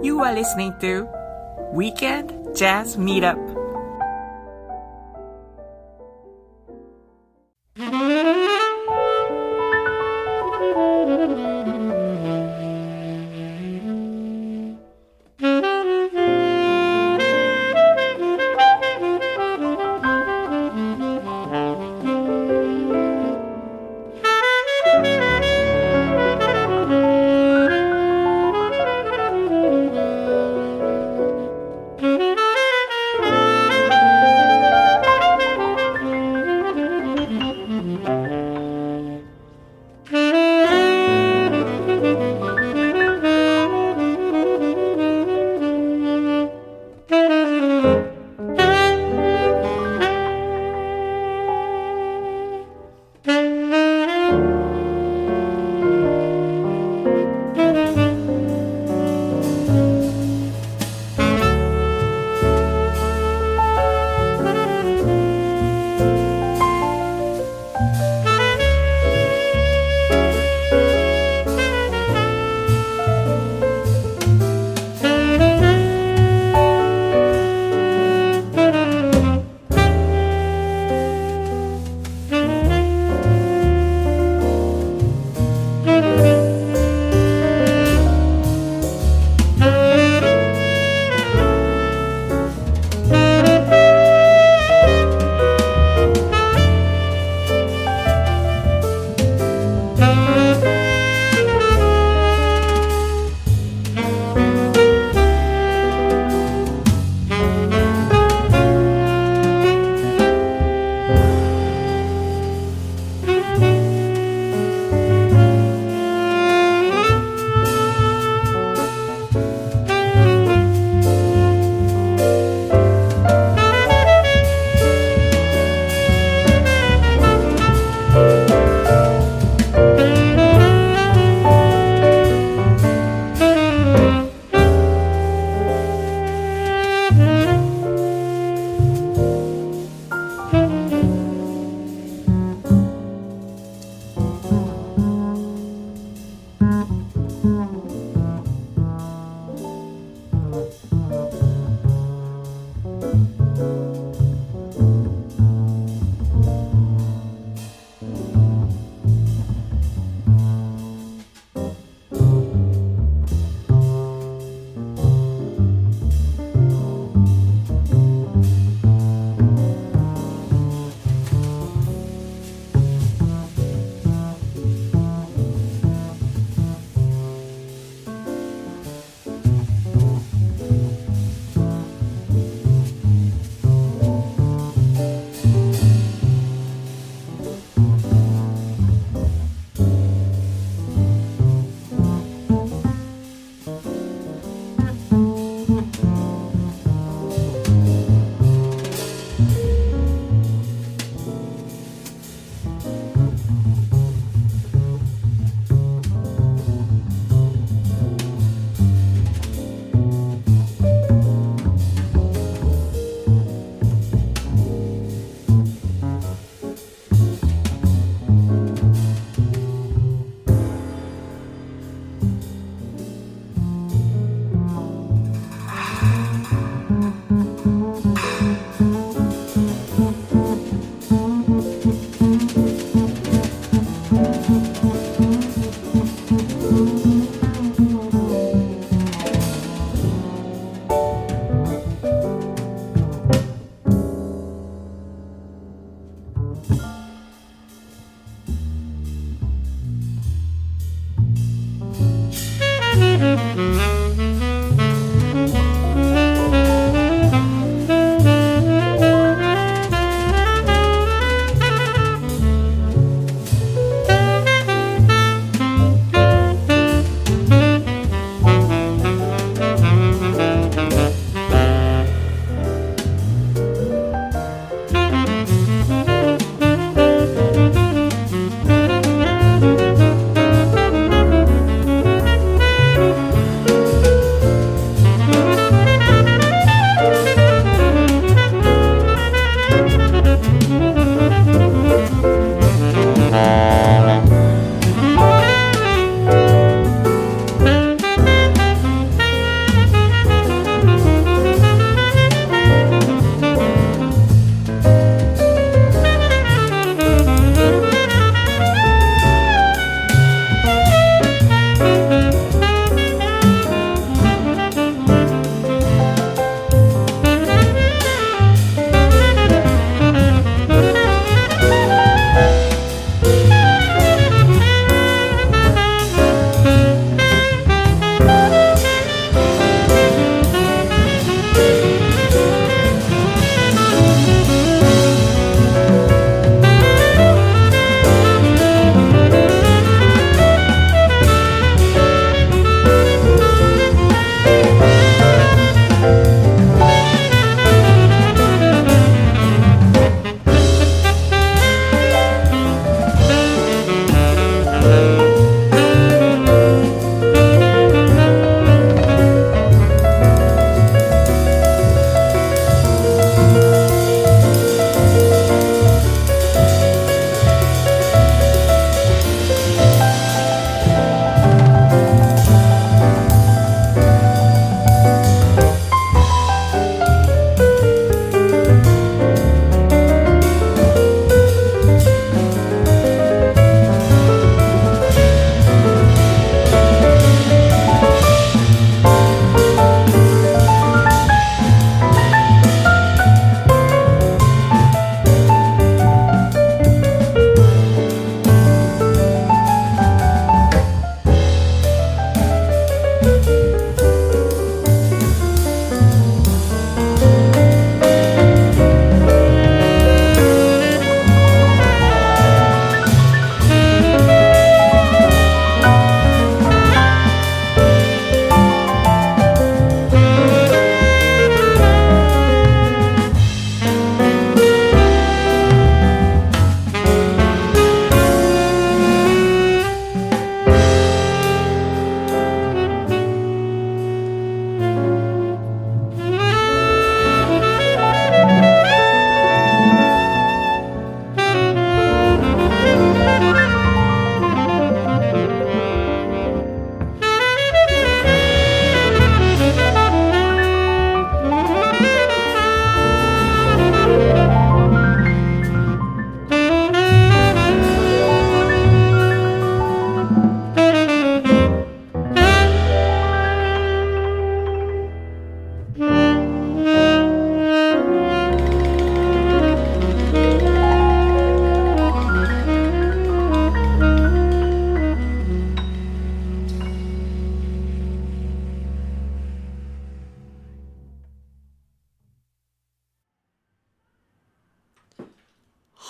You are listening to Weekend Jazz Meetup.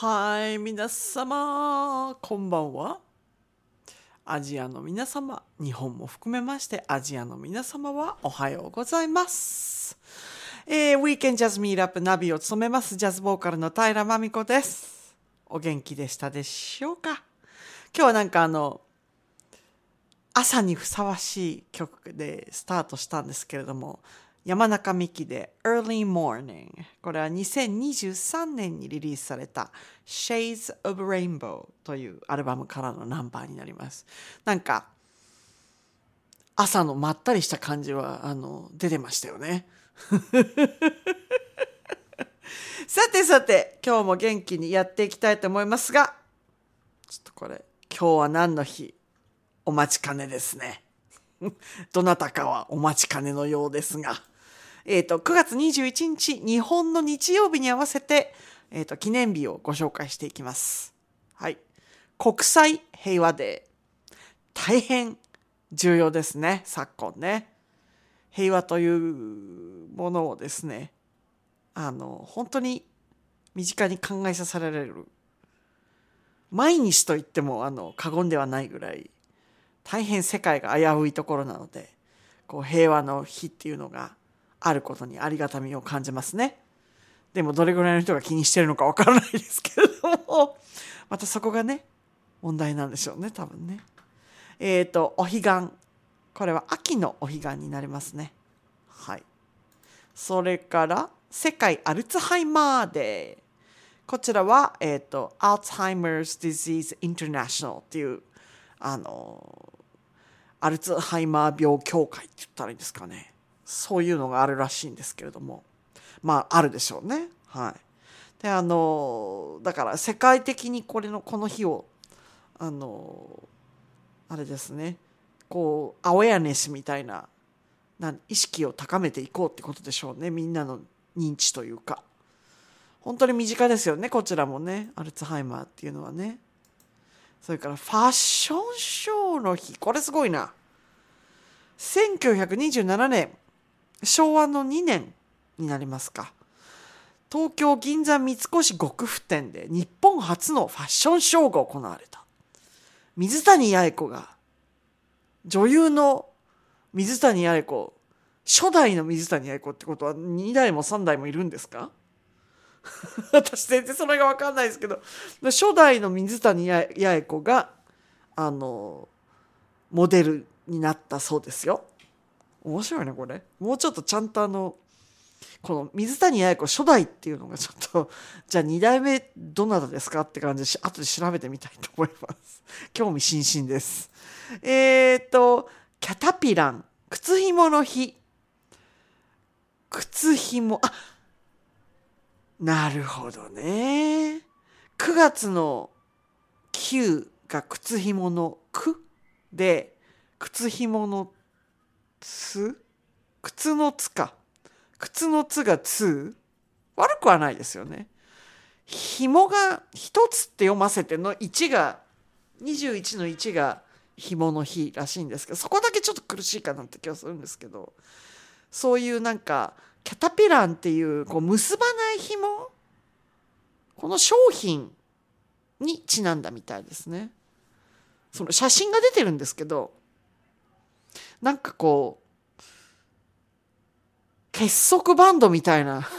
はい、皆様、こんばんは。アジアの皆様、日本も含めましてアジアの皆様はおはようございます。ウィーケンジャズミーラップナビを務めますジャズボーカルの平真美子です。お元気でしたでしょうか。今日はなんか朝にふさわしい曲でスタートしたんですけれども、山中美希で Early Morning。これは2023年にリリースされた Shades of Rainbow というアルバムからのナンバーになります。なんか朝のまったりした感じは出てましたよね。さて今日も元気にやっていきたいと思いますが、ちょっとこれ今日は何の日？お待ちかねですね。どなたかはお待ちかねのようですが、9月21日日本の日曜日に合わせて、記念日をご紹介していきます。はい、国際平和デー、大変重要ですね。昨今ね、平和というものをですね、本当に身近に考えさせられる、毎日と言っても過言ではないぐらい大変世界が危ういところなので、平和の日っていうのがあることにありがたみを感じますね。でもどれぐらいの人が気にしてるのかわからないですけれども、またそこがね問題なんでしょうね、多分ね。お彼岸、これは秋のお彼岸になりますね。はい。それから世界アルツハイマーデー、こちらはAlzheimer's Disease International っていうアルツハイマー病協会って言ったらいいんですかね。そういうのがあるらしいんですけれども、まああるでしょうね。はい。でだから世界的にこの日をあれですね、アウェアネスみたいな意識を高めていこうってことでしょうね。みんなの認知というか、本当に身近ですよね、こちらもね、アルツハイマーっていうのはね。それからファッションショーの日、これすごいな。1927年、昭和の2年になりますか。東京銀座三越極府店で日本初のファッションショーが行われた。水谷八重子が、女優の水谷八重子、初代の水谷八重子ってことは2代も3代もいるんですか？私全然それが分かんないですけど、初代の水谷八重子がモデルになったそうですよ。面白いねこれ。もうちょっとちゃんとこの水谷八重子初代っていうのがちょっと、じゃあ2代目どなたですかって感じで後で調べてみたいと思います。興味津々です。キャタピラン、靴ひもの日。靴ひも、なるほどね。9月の9が靴ひもの9で、靴ひものつ、靴のつか。靴のつがつ、悪くはないですよね。ひもが一つって読ませての1が、21の1がひもの日らしいんですけど、そこだけちょっと苦しいかなって気がするんですけど、そういうなんか、キャタピランっていう結ばない紐、この商品にちなんだみたいですね。その写真が出てるんですけど、なんか結束バンドみたいな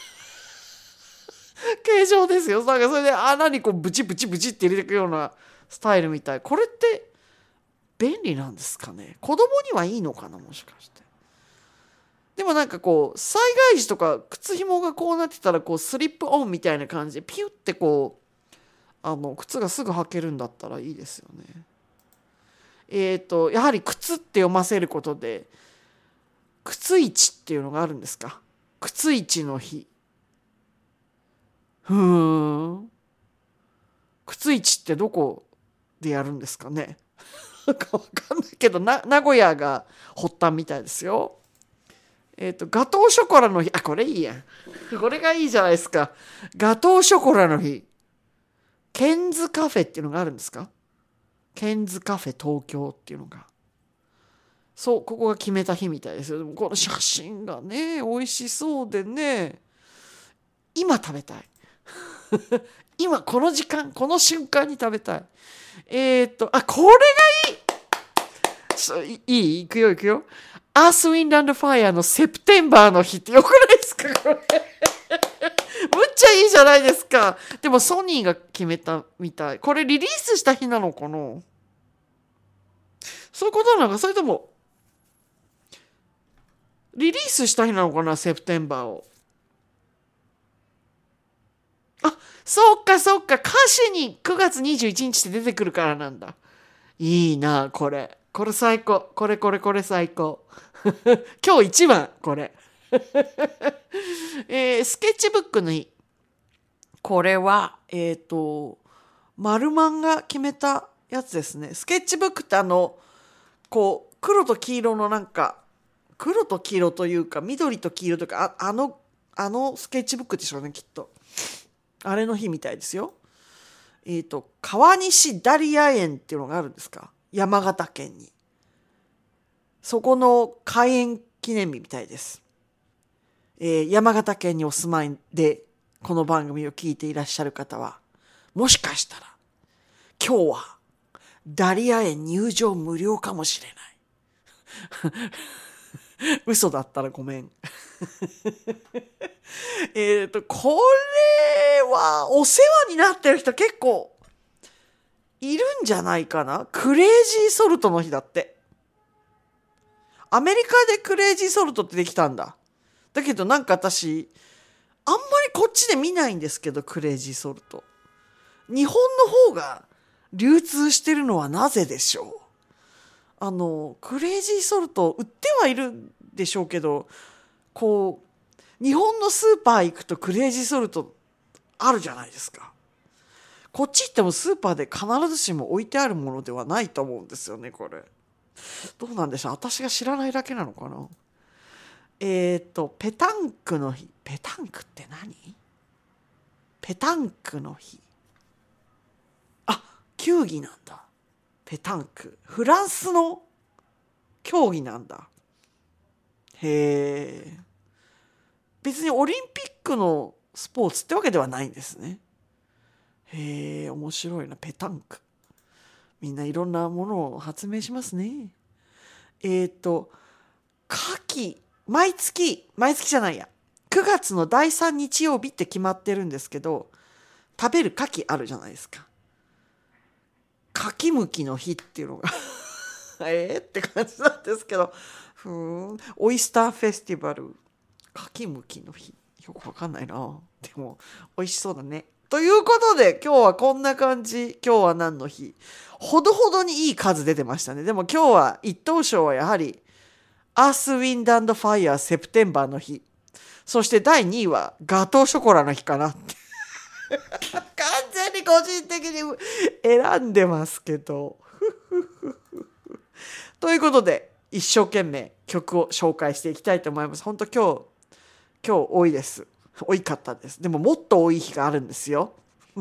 形状ですよ。なんかそれで穴にブチブチブチって入れていくようなスタイルみたい。これって便利なんですかね。子供にはいいのかな、もしかして。でもなんか災害時とか靴紐がこうなってたらスリップオンみたいな感じでピュって靴がすぐ履けるんだったらいいですよね。やはり靴って読ませることで靴市っていうのがあるんですか。靴市の日。靴市ってどこでやるんですかね。わかんないけど名古屋が発端みたいですよ。ガトーショコラの日。これいいやん。これがいいじゃないですか。ガトーショコラの日。ケンズカフェっていうのがあるんですか？ケンズカフェ東京っていうのが。そう、ここが決めた日みたいですよ。でもこの写真がね、美味しそうでね、今食べたい。 今この時間、この瞬間に食べたい。これがいい。いくよ。アースウィンド&ファイアのセプテンバーの日ってよくないですかこれ。むっちゃいいじゃないですか。でもソニーが決めたみたい。これリリースした日なのかな。そういうことなのか、それともリリースした日なのかな、セプテンバーを。そうか。歌詞に9月21日って出てくるからなんだ。いいな、これ最高。これ最高。今日一番、これ。スケッチブックの日。これは、マルマンが決めたやつですね。スケッチブックってこう、黒と黄色の黒と黄色というか、緑と黄色とか、あのスケッチブックでしょうね、きっと。あれの日みたいですよ。川西ダリア園っていうのがあるんですか。山形県に。そこの開園記念日みたいです。山形県にお住まいで、この番組を聞いていらっしゃる方は、もしかしたら、今日は、ダリア園入場無料かもしれない。嘘だったらごめん。これはお世話になってる人結構いるんじゃないかな。クレイジーソルトの日だって。アメリカでクレイジーソルトってできたんだ。だけどなんか私あんまりこっちで見ないんですけど、クレイジーソルト。日本の方が流通してるのはなぜでしょう。クレイジーソルト売ってはいるんでしょうけど、こう日本のスーパー行くとクレイジーソルトあるじゃないですか。こっち行ってもスーパーで必ずしも置いてあるものではないと思うんですよね、これ。どうなんでしょう、私が知らないだけなのかな。ペタンクの日。ペタンクって何？ペタンクの日。球技なんだ。ペタンク。フランスの競技なんだ。へえ。別にオリンピックのスポーツってわけではないんですね。へえ、面白いな。ペタンク。みんないろんなものを発明しますね。夏季、毎月じゃないや。9月の第3日曜日って決まってるんですけど、食べる牡蠣あるじゃないですか。牡蠣むきの日っていうのがって感じなんですけど、オイスターフェスティバル牡蠣むきの日、よくわかんないな。でも美味しそうだね。ということで今日はこんな感じ。今日は何の日。ほどほどにいい数出てましたね。でも今日は一等賞はやはりアースウィンド&ファイアーセプテンバーの日。そして第2位はガトーショコラの日かなって完全に個人的に選んでますけどということで一生懸命曲を紹介していきたいと思います。本当今日多いです。多かったです。でももっと多い日があるんですよ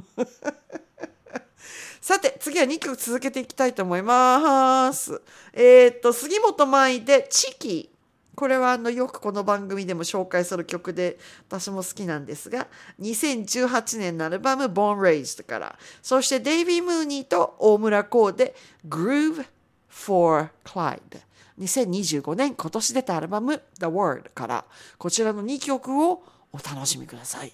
さて次は2曲続けていきたいと思います。杉本舞でチキ。これはよくこの番組でも紹介する曲で私も好きなんですが、2018年のアルバム Born Raised から、そしてデイビー・ムーニーと大村コーで Groove for Clyde。2025年今年出たアルバム The Word から、こちらの2曲をお楽しみください。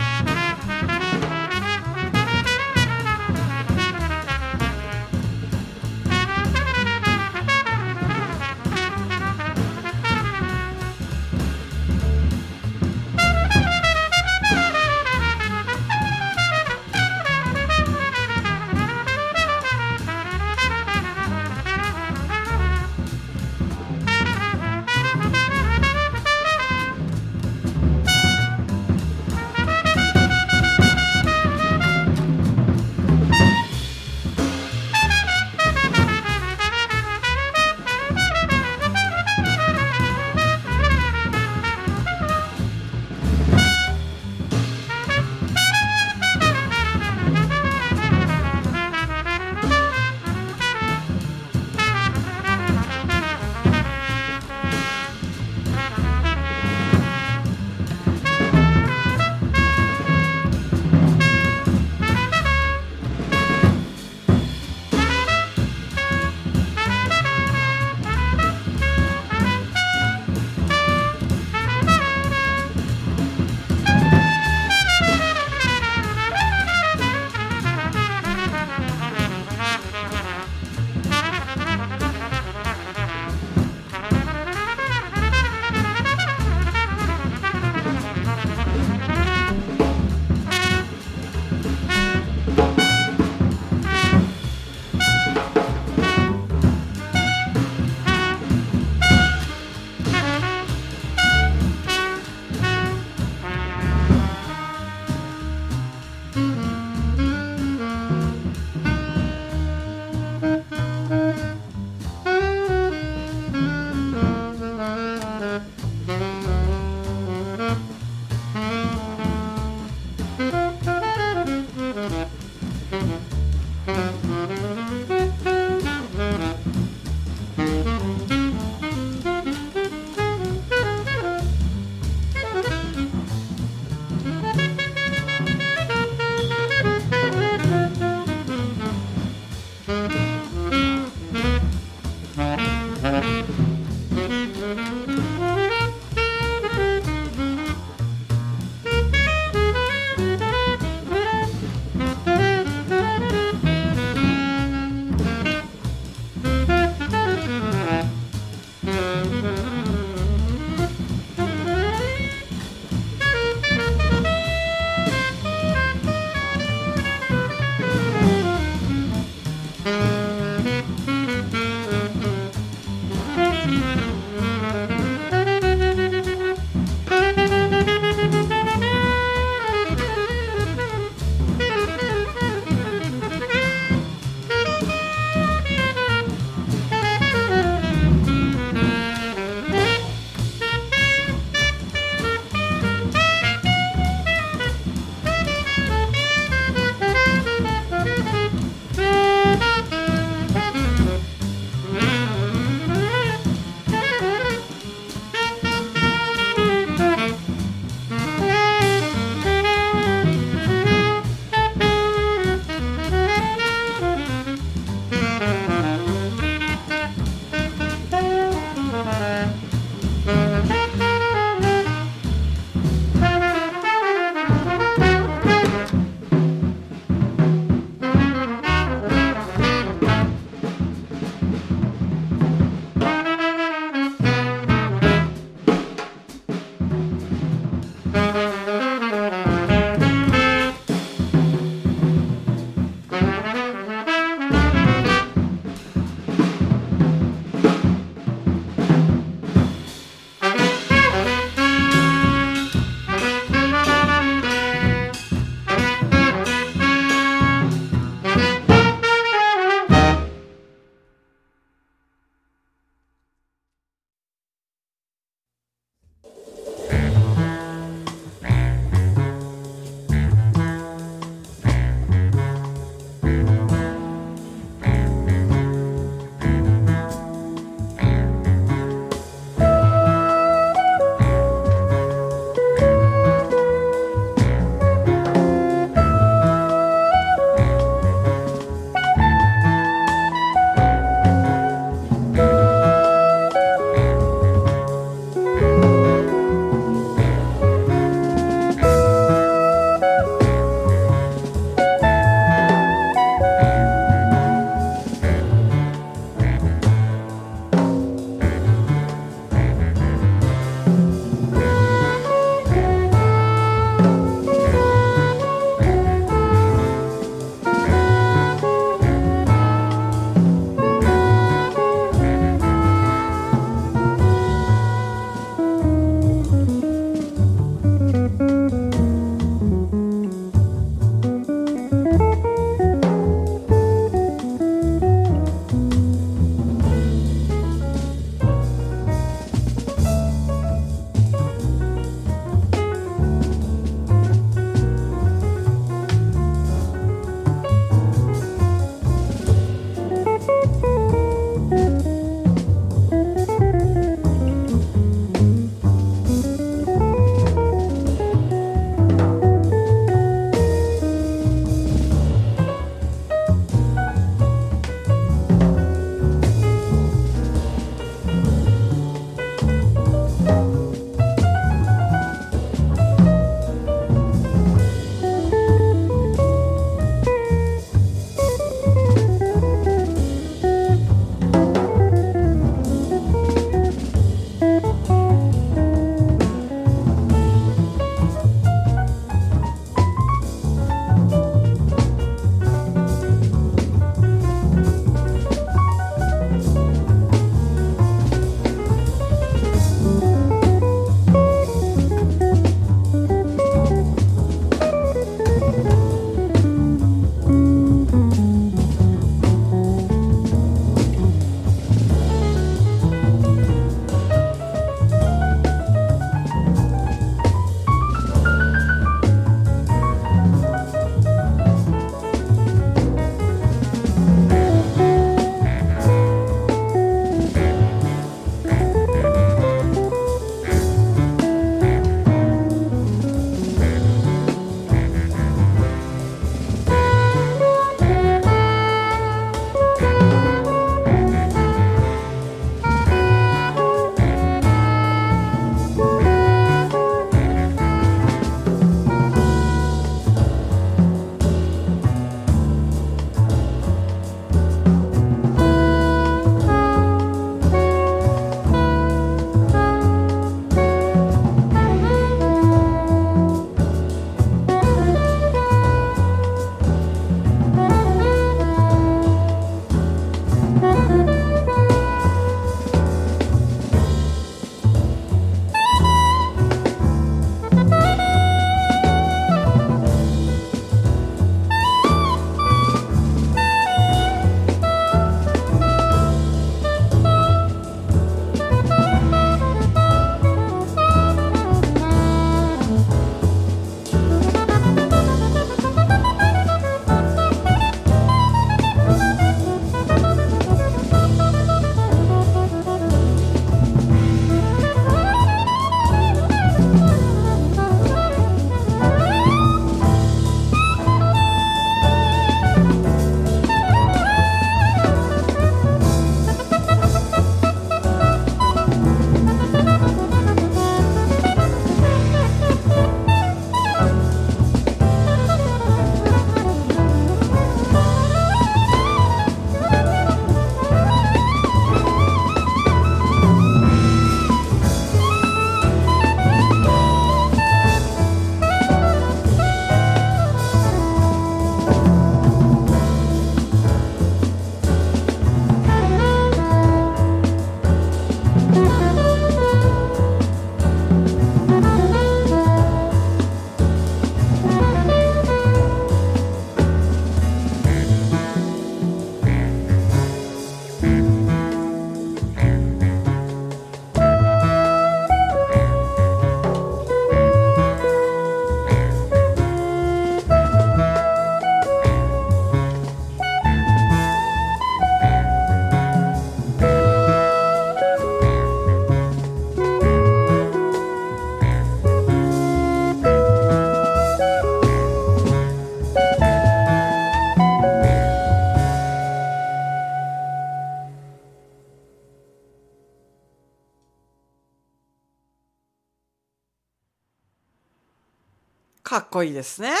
かっこいいですね。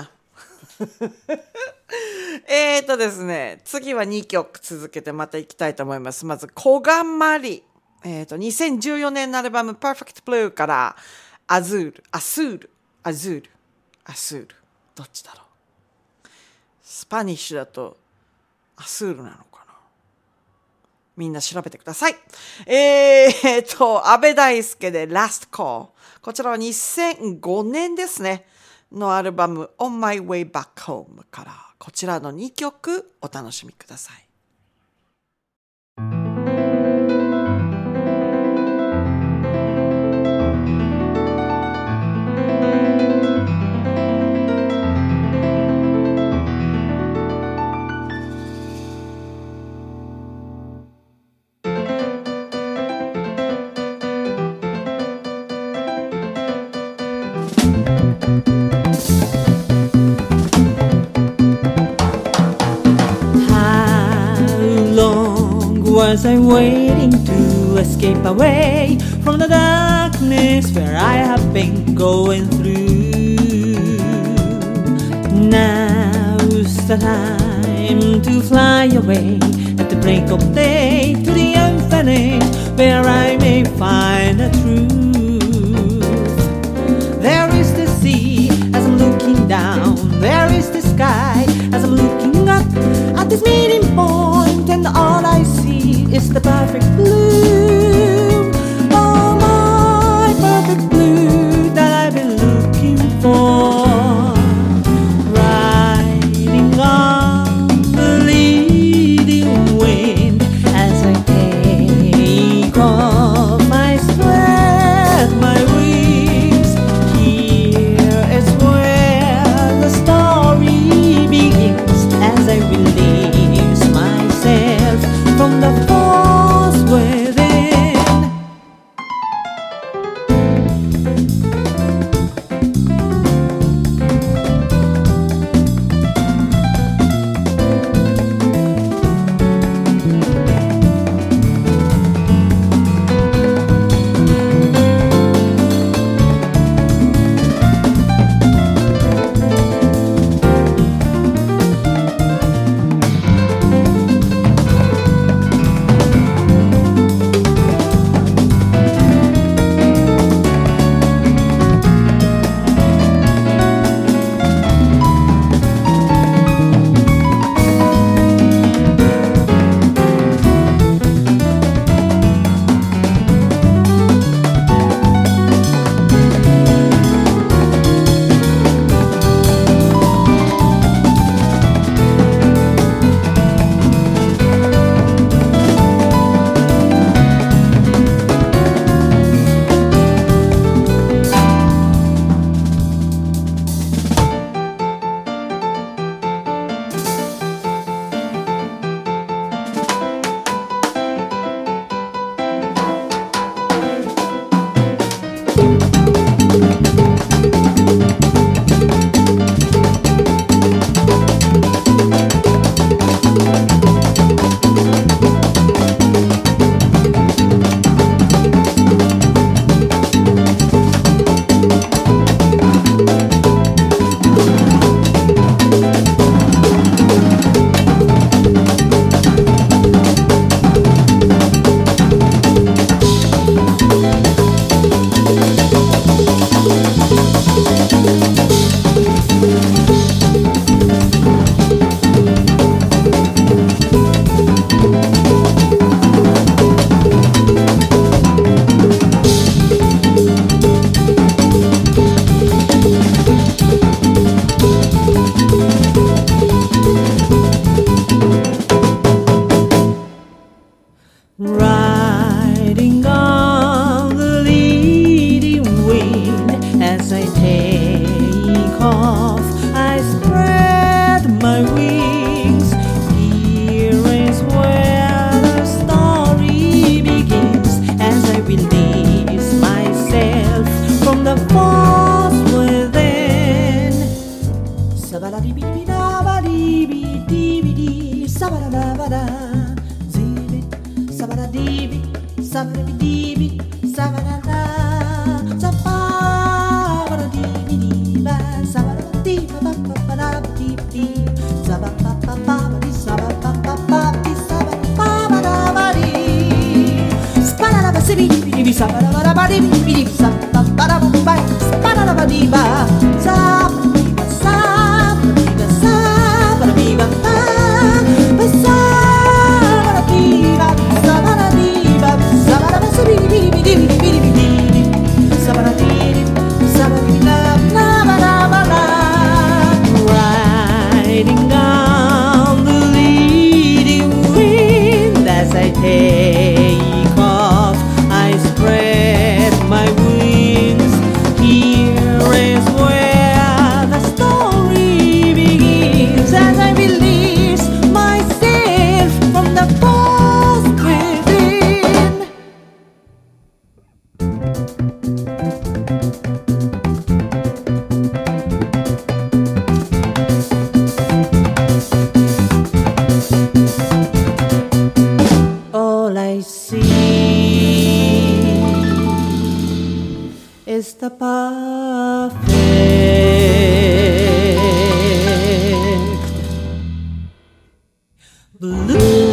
ですね、次は2曲続けてまたいきたいと思います。まず、こがまり。2014年のアルバム Perfect Blue からアズール、アスール、アズール、アスール。どっちだろう。スパニッシュだとアスールなのかな。みんな調べてください。安倍大輔で Last Call。こちらは2005年ですね。のアルバム On My Way Back Home からこちらの2曲お楽しみください。 Was I waiting to escape away from the darkness where I have been going through? Now's the time to fly away at the break of day to the infinite where I may find the truth. There is the sea as I'm looking down, there is the sky as I'm looking up at this meeting point, and all I see is the perfect blue. Oh, my perfect blue that I've been looking for. Riding on the leading wind as I take off, I spread my wings. Here is where the story begins as I release myself from the force within. Riding on the leading wind as I take off, I spread my wings. Here is where the story begins as I release myself from the force within. Sabada-dee-bee-dee-da-ba-dee-bee-dee-bee-dee, sabada-da-ba-da. Sabada-dee-bee, sabada-dee-bee, sabada-da, sabada-dee-bee-dee-ba. Riding on the leading wind as I take off, I spread my wings. Here is where the story begins, as I release myself from the force within. All I see is the perfect blue.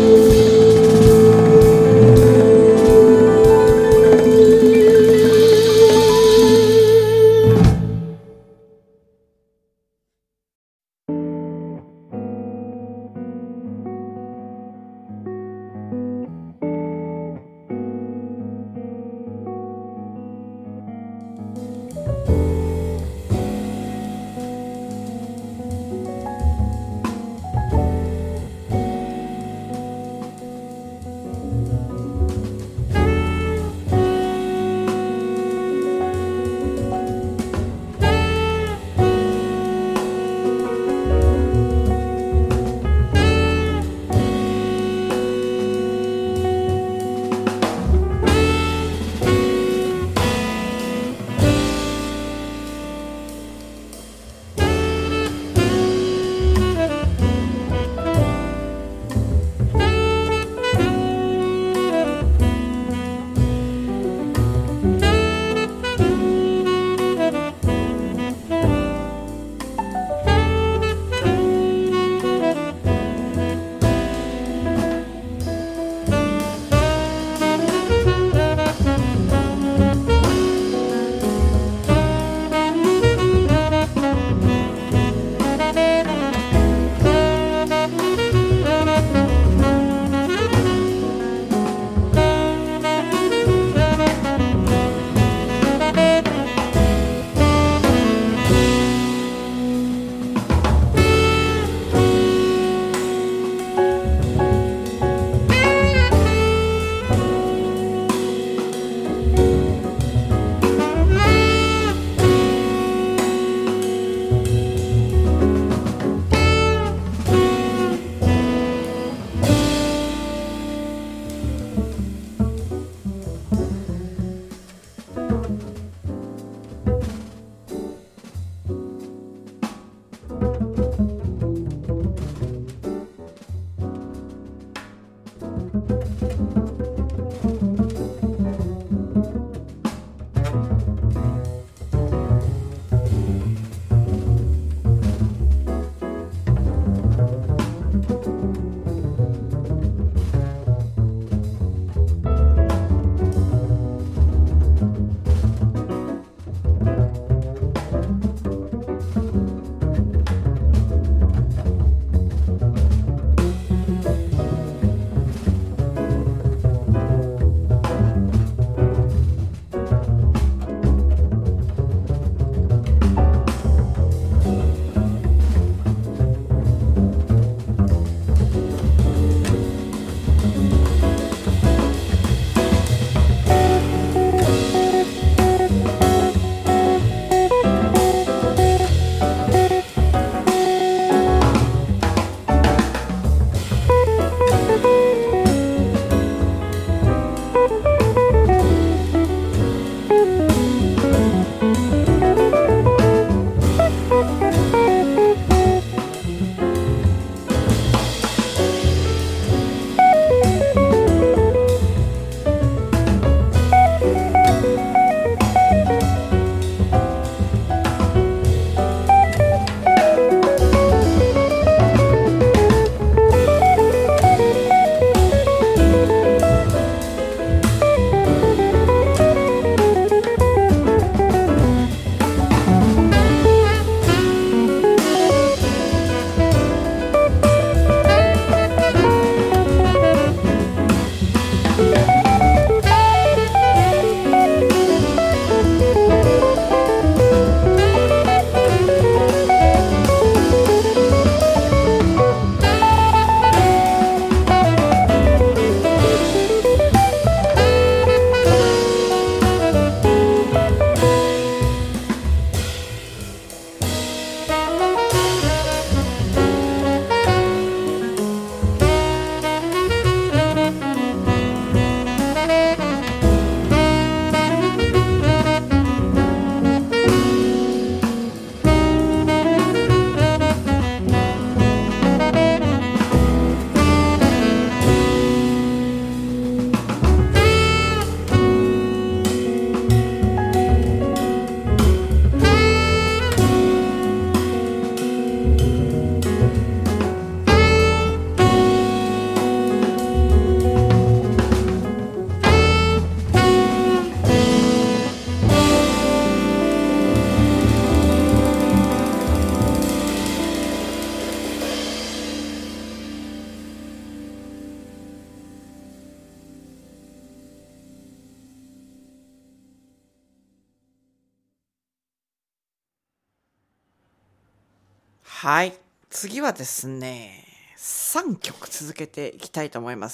はい。次はですね、3曲続けていきたいと思います。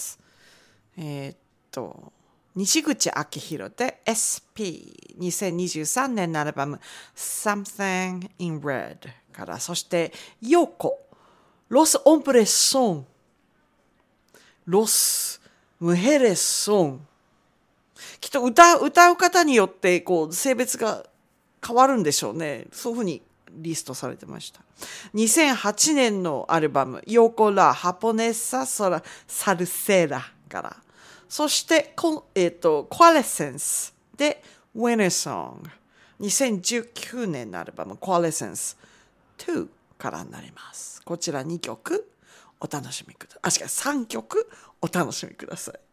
西口明宏で SP2023 年のアルバム Something in Red から、そしてヨコロス・オンプレッソンロス・ムヘレソン、きっと歌う方によってこう性別が変わるんでしょうね。そういうふうにリストされてました。2008年のアルバムヨコラ・ハポネッサ・ソラ・サルセラから、そしてコアレセンスで Winter Song、 2019年のアルバムコアレセンス2からになります。こちら2曲お楽しみください。3曲お楽しみください。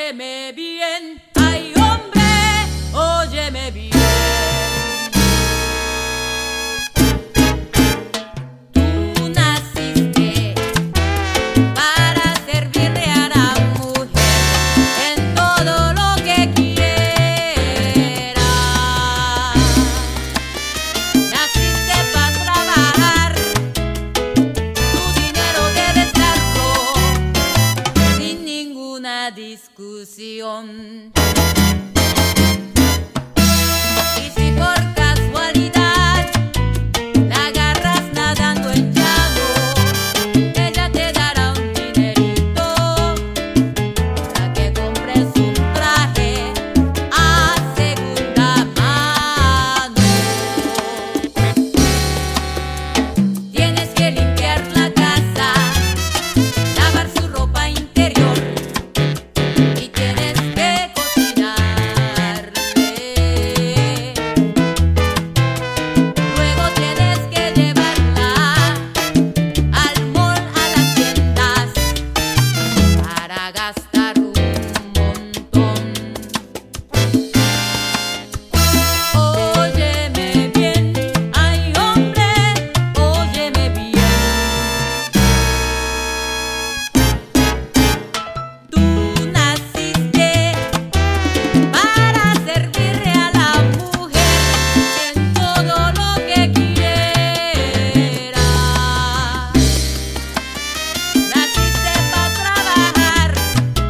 Óyeme bien, ay hombre, óyeme bien. Tú naciste para servirle a la mujer en todo lo que quiera. Naciste para trabajar, tu dinero debes darlo sin ninguna discusión. Y si por casualidad la agarras nadando en llano, ella te dará un dinerito para que compres un traje a segunda mano. Tienes que limpiar la casa, lavar su ropa interior y tienes que cocinarle. Luego tienes que llevarla al mall, a las tiendas, para gastar un montón. Óyeme bien, ay hombre, óyeme bien. Tú naciste para servirle a la mujer en todo lo que quiera. Naciste para trabajar,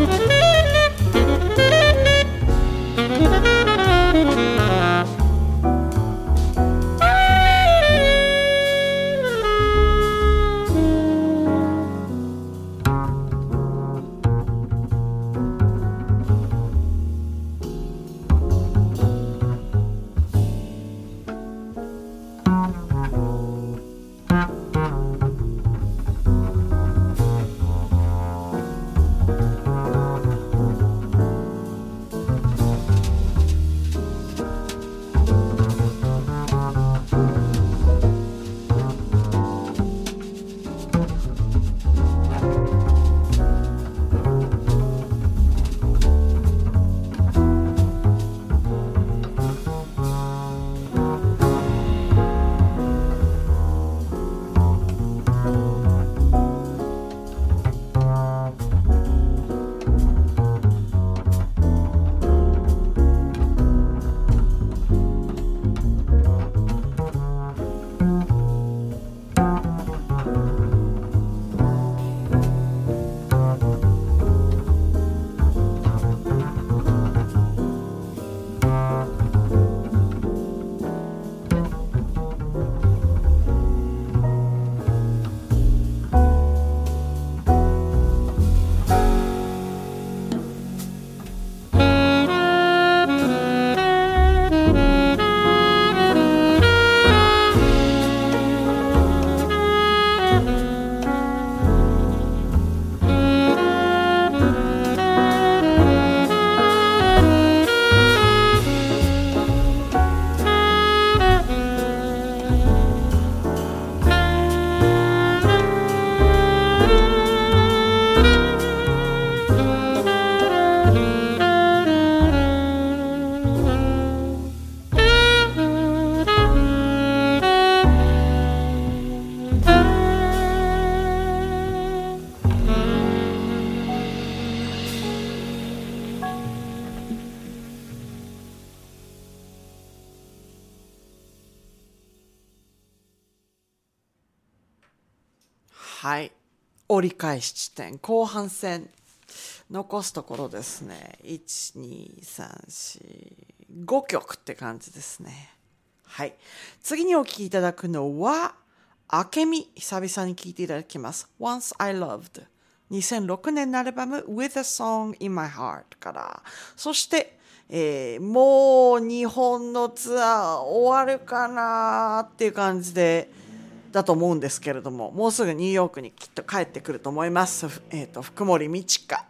はい、折り返し地点後半戦、残すところですね、1,2,3,4,5 曲って感じですね。はい、次にお聴きいただくのはあけみ、久々に聴いていただきます。 Once I Loved、 2006年のアルバム With a Song in My Heart から。そして、もう日本のツアー終わるかなっていう感じでだと思うんですけれども、もうすぐニューヨークにきっと帰ってくると思います。福森美智香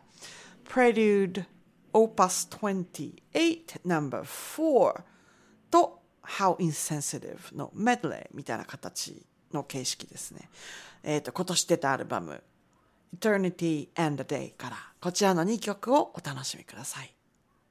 Prelude Opus 28 No.4 と How Insensitive のメドレーみたいな形の形式ですね。今年出たアルバム Eternity and the Day からこちらの2曲をお楽しみください。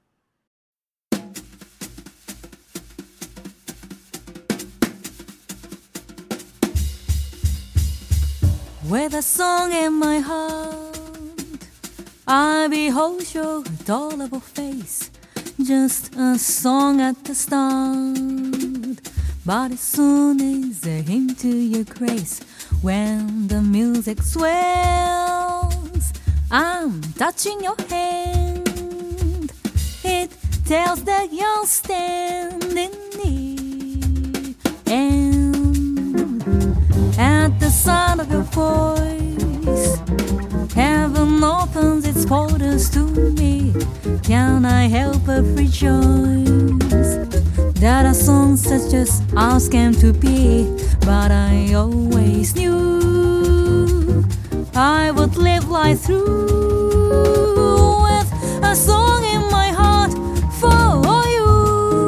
With a song in my heart, I behold your adorable face. Just a song at the start, but as soon as I hint to your grace, when the music swells, I'm touching your hand. It tells that you're standing near, and at the sound of your voice, heaven opens its portals to me. Can I help but rejoice that a song such as ours came to be? But I always knew I would live life through with a song in my heart for you.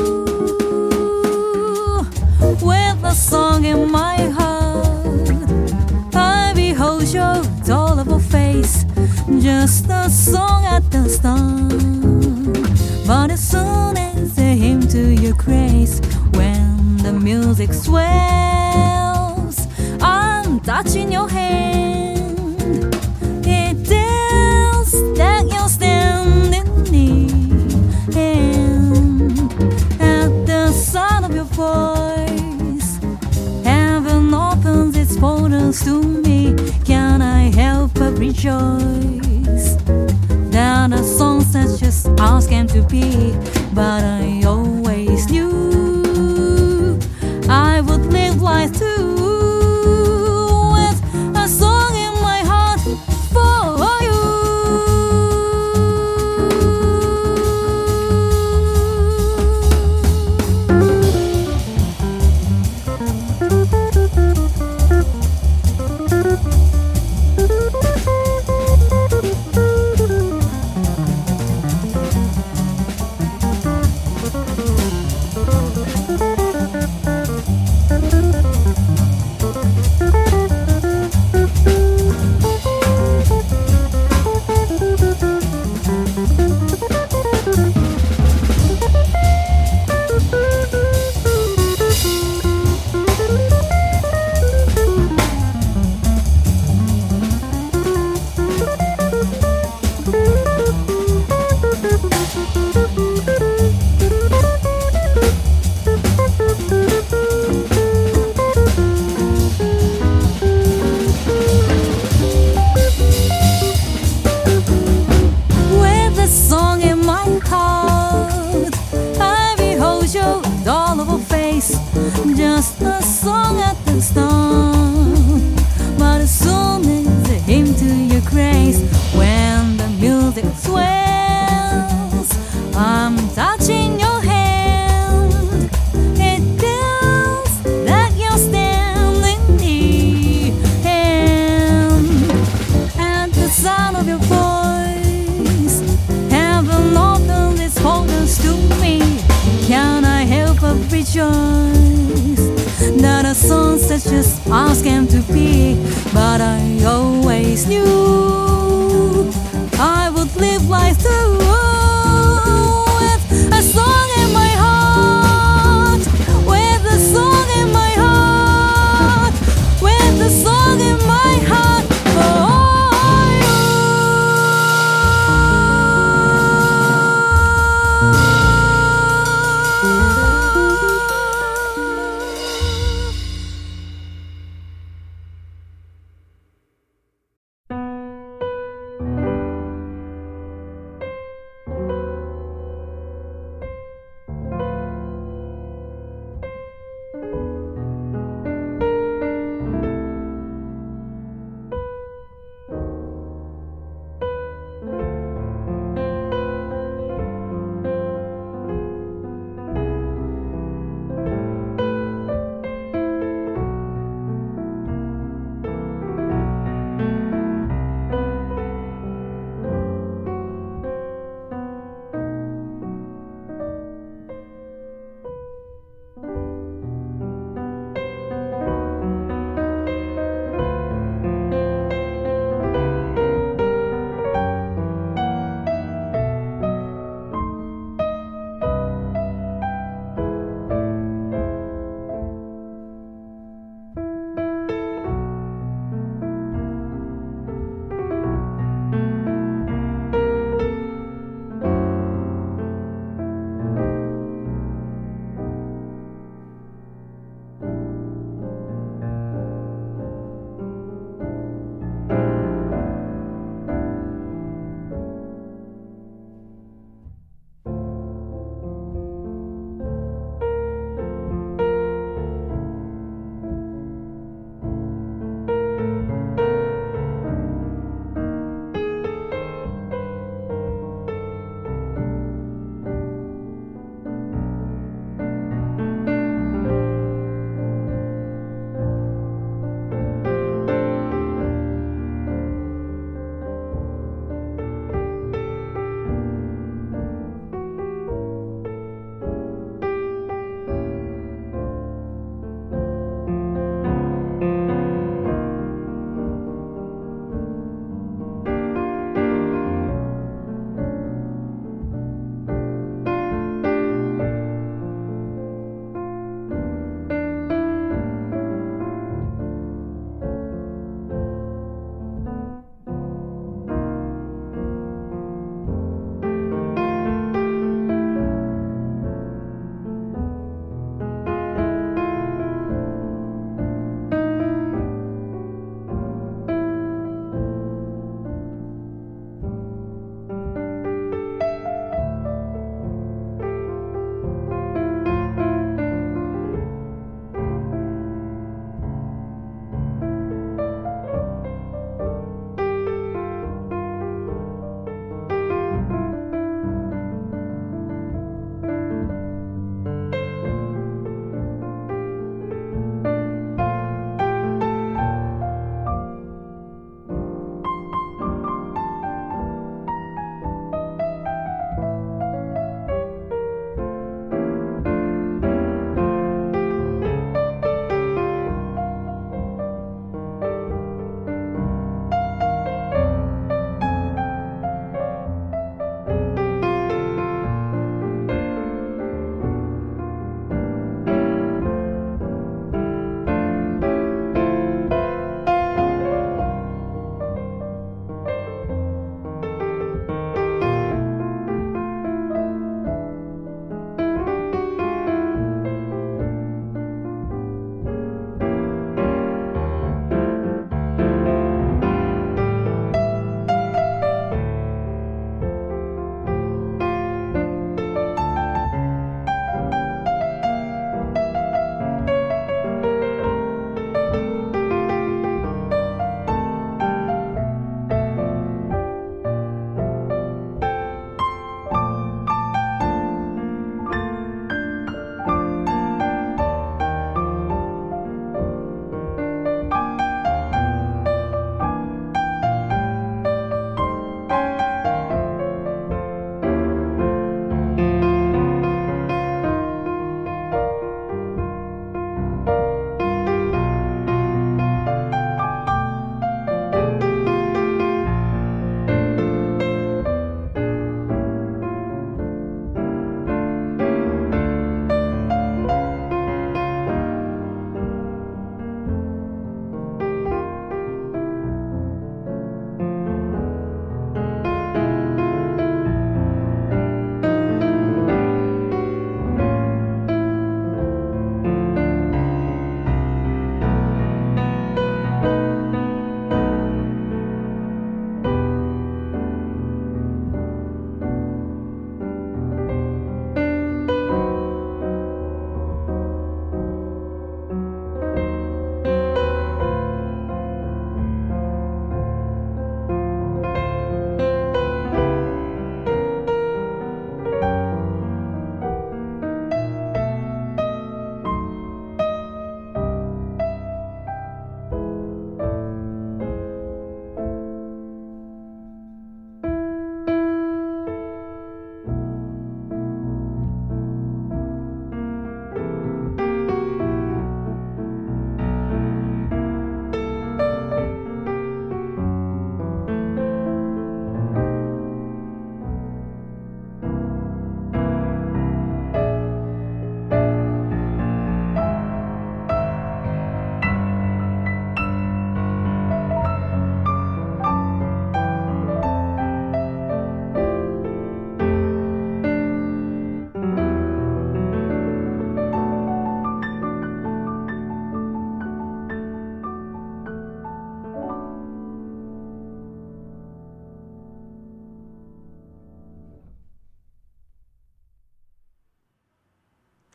With a song in my heart, I behold your adorable face. Just a song at the start, but as soon as I hymn to your grace, when the music swells, I'm touching your hand. It tells that you're standing near, and at the sound of your voice, heaven opens its portals to me. Can I help but rejoice came to be, but I always knew I would live life through with a song in my heart for you. Just a song at the start, but as soon as it came to your grace, when the music swells, I'm touching your hand. It feels like you're standing near, and at the sound of your voice, heaven opened its portals to me. Can I help but rejoice that a song such as ours came to be? But I always knew I would live life through with a song in my heart, with a song in my heart, with a song in my heart for you.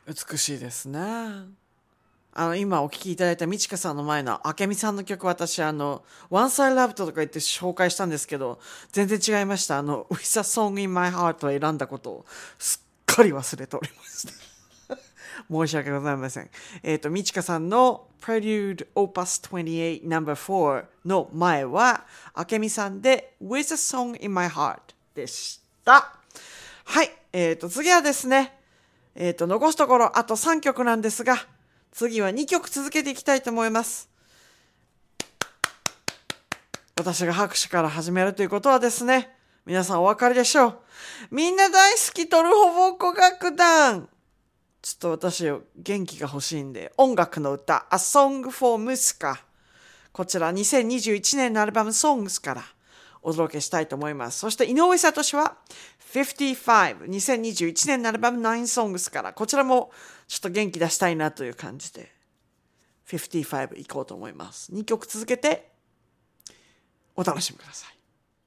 美しいですね。今お聴きいただいたみちかさんの前の明美さんの曲、私Once I Loved とか言って紹介したんですけど、全然違いました。With a Song in My Heart を選んだことをすっかり忘れておりました申し訳ございません。みちかさんの Prelude Opus 28 No.4 の前は明美さんで With a Song in My Heart でした。はい、次はですね、残すところあと3曲なんですが、次は2曲続けていきたいと思います。私が拍手から始めるということはですね、皆さんお分かりでしょう。みんな大好きトルホボーコ楽団。ちょっと私元気が欲しいんで、音楽の歌 A Song for Muska、 こちら2021年のアルバム Songs からお届けしたいと思います。そして井上聡は55、2021年のアルバム9 Songs から、こちらもちょっと元気出したいなという感じで55行こうと思います。2曲続けてお楽しみください。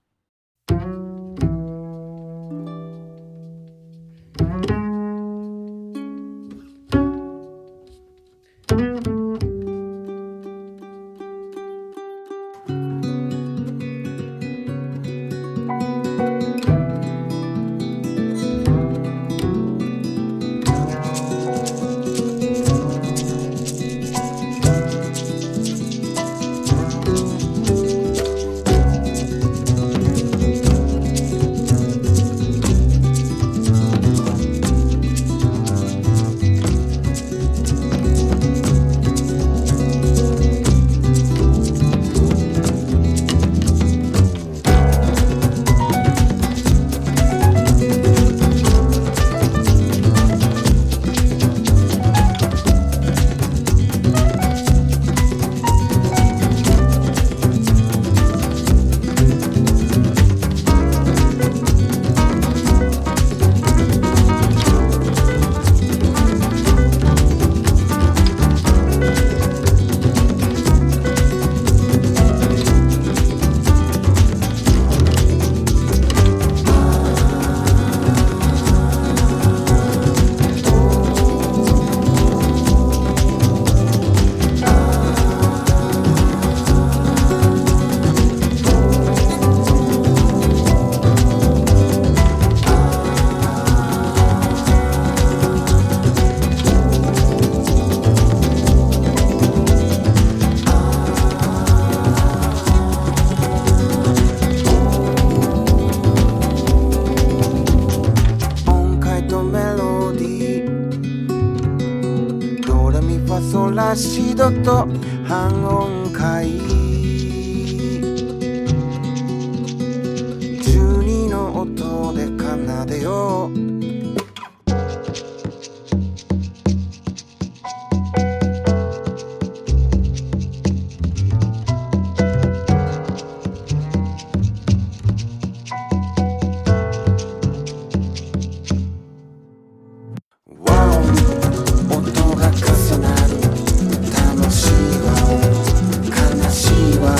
シドと半音階12の音で奏でよう。音が重なる楽しいわ悲しいわ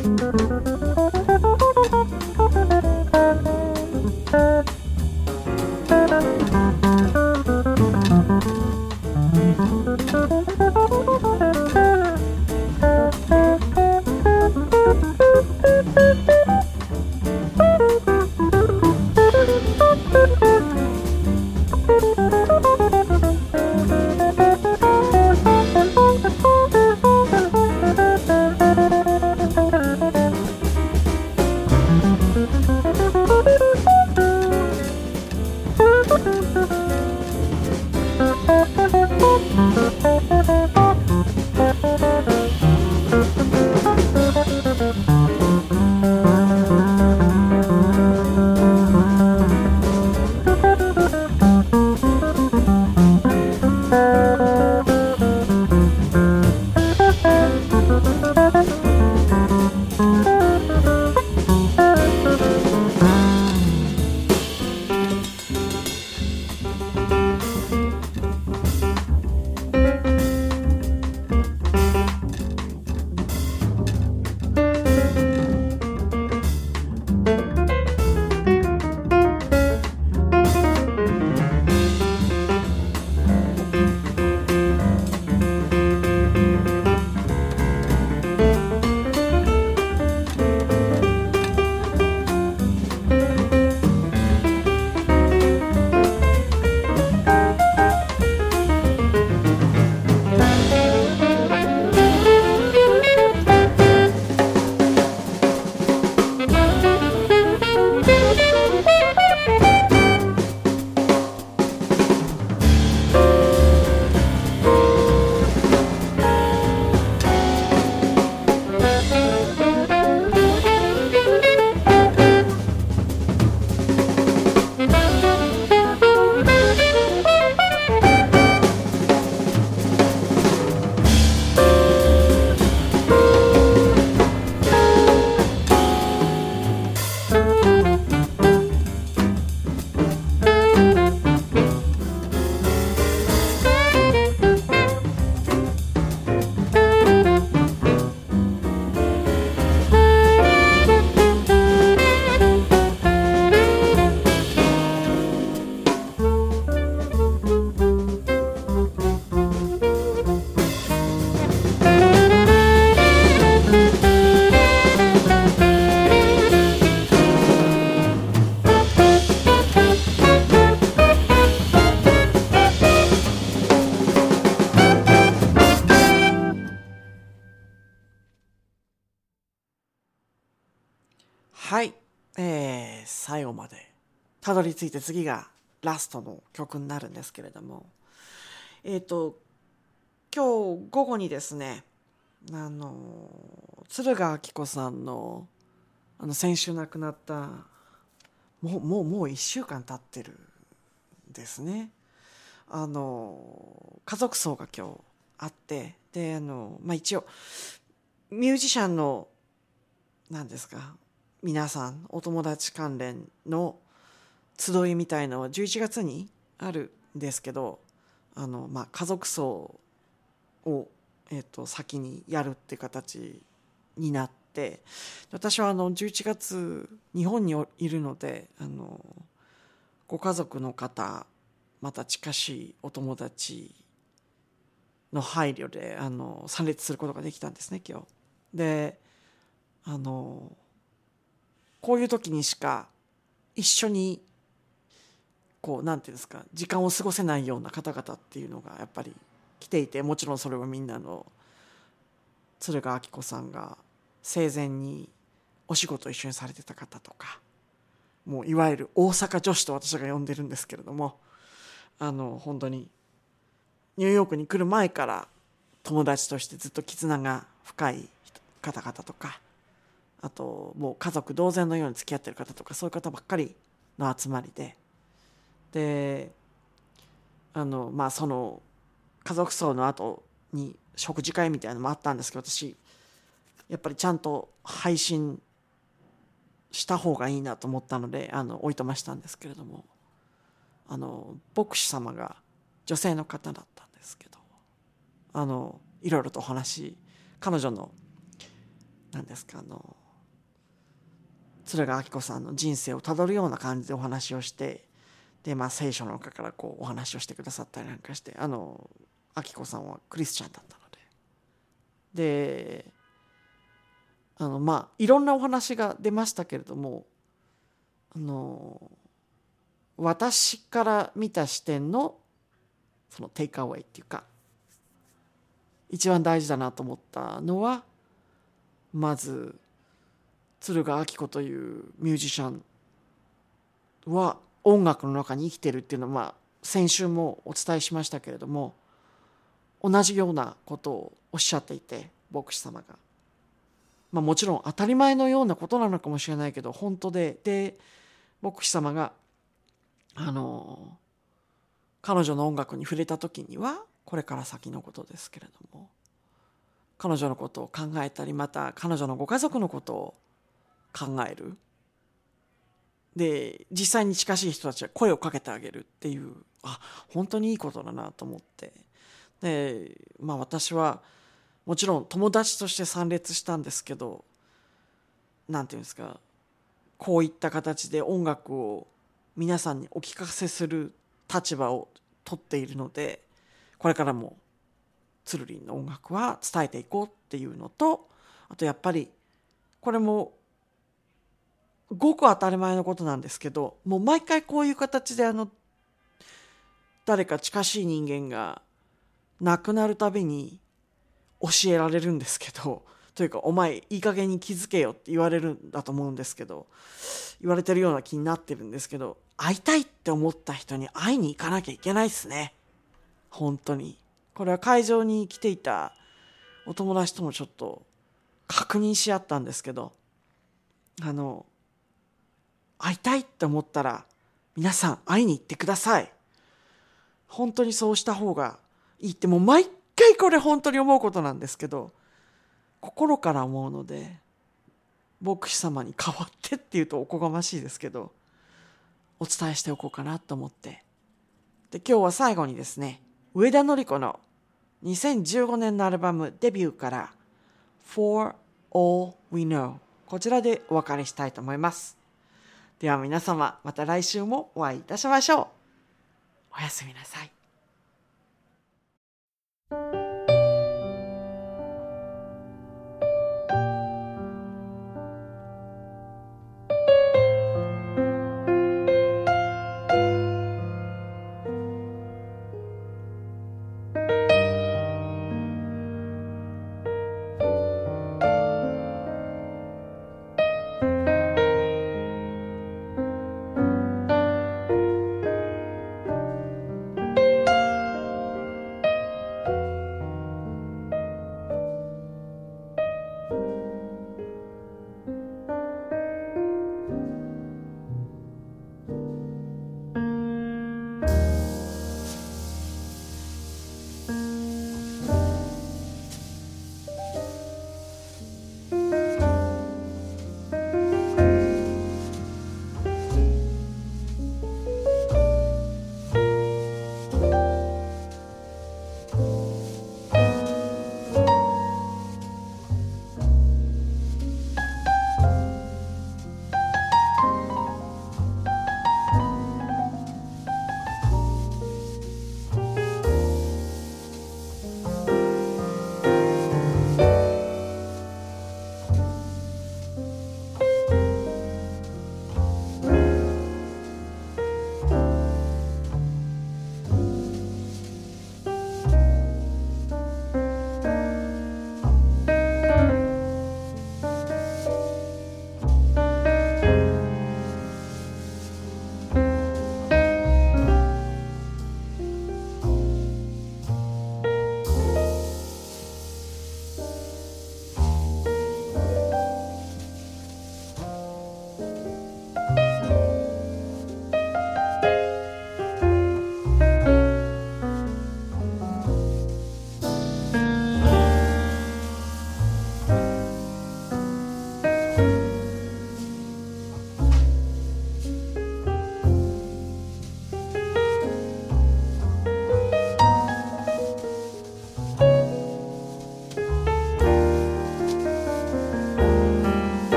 はい、最後までたどり着いて次がラストの曲になるんですけれども、今日午後にですね、敦賀晃子さんの先週亡くなったもう1週間経ってるんですね。家族葬が今日あって、で一応ミュージシャンの何ですか、皆さんお友達関連の集いみたいのは11月にあるんですけど、家族葬を、先にやるっていう形になって、私は11月日本にいるので、ご家族の方、また近しいお友達の配慮で参列することができたんですね、今日。でこういう時にしか一緒になんていうんですか、時間を過ごせないような方々っていうのがやっぱり来ていて、もちろんそれはみんな敦賀晃子さんが生前にお仕事を一緒にされてた方とか、もういわゆる大阪女子と私が呼んでるんですけれども、本当にニューヨークに来る前から友達としてずっと絆が深い方々とか、あともう家族同然のように付き合ってる方とか、そういう方ばっかりの集まりで、その家族葬の後に食事会みたいなのもあったんですけど、私やっぱりちゃんと配信した方がいいなと思ったのでおいとましたんですけれども、牧師様が女性の方だったんですけど、いろいろとお話、彼女の何ですか鶴ヶ明子さんの人生をたどるような感じでお話をして、で聖書の中からこうお話をしてくださったりなんかして、明子さんはクリスチャンだったので、いろんなお話が出ましたけれども、私から見た視点のそのテイクアウェイっていうか、一番大事だなと思ったのは、まず鶴ヶ明子というミュージシャンは音楽の中に生きてるっていうのは、先週もお伝えしましたけれども、同じようなことをおっしゃっていて、牧師様が、もちろん当たり前のようなことなのかもしれないけど本当で、牧師様が彼女の音楽に触れた時には、これから先のことですけれども、彼女のことを考えたり、また彼女のご家族のことを考える。で、実際に近しい人たちは声をかけてあげるっていう、本当にいいことだなと思って、で、私はもちろん友達として参列したんですけど、なんていうんですか、こういった形で音楽を皆さんにお聞かせする立場を取っているので、これからもつるりんの音楽は伝えていこうっていうのと、あとやっぱりこれもごく当たり前のことなんですけど、もう毎回こういう形で誰か近しい人間が亡くなるたびに教えられるんですけど、というかお前いい加減に気づけよって言われるんだと思うんですけど、言われてるような気になってるんですけど、会いたいって思った人に会いに行かなきゃいけないですね。本当に。これは会場に来ていたお友達ともちょっと確認し合ったんですけど、会いたいって思ったら皆さん会いに行ってください。本当にそうした方がいいって、もう毎回これ本当に思うことなんですけど、心から思うので、牧師様に代わってっていうとおこがましいですけど、お伝えしておこうかなと思って。で、今日は最後にですね、上田典子の2015年のアルバムデビューから For All We Know、 こちらでお別れしたいと思います。では皆様、また来週もお会いいたしましょう。おやすみなさい。